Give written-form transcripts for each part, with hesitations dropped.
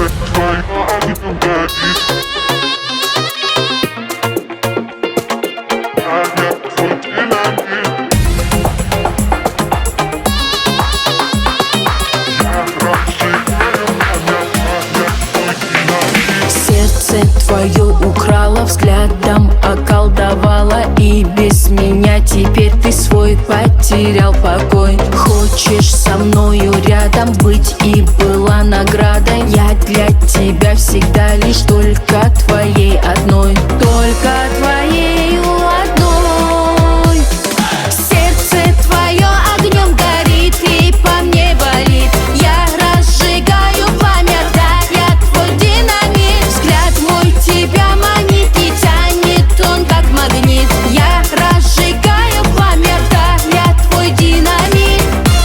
Сердце твое украла, взглядом околдовала, и без меня теперь ты свой потерял покой. Хочешь со мною рядом быть, и была награда. Я для тебя всегда лишь только твоей одной, только твоей одной. Сердце твое огнем горит и по мне болит. Я разжигаю пламя, да, я твой динамит. Взгляд мой тебя манит и тянет он как магнит. Я разжигаю пламя, да, я твой динамит.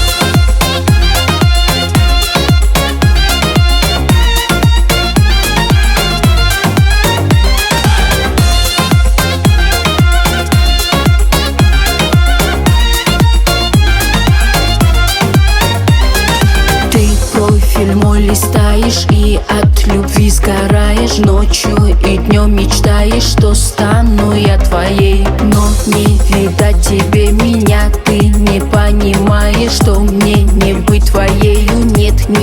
Ты профиль мой листаешь и от любви сгораешь. Ночью и днем мечтаешь, что стану я твоей. Но не видать тебе меня, ты не понимаешь, что мне не быть твоею. Нет, не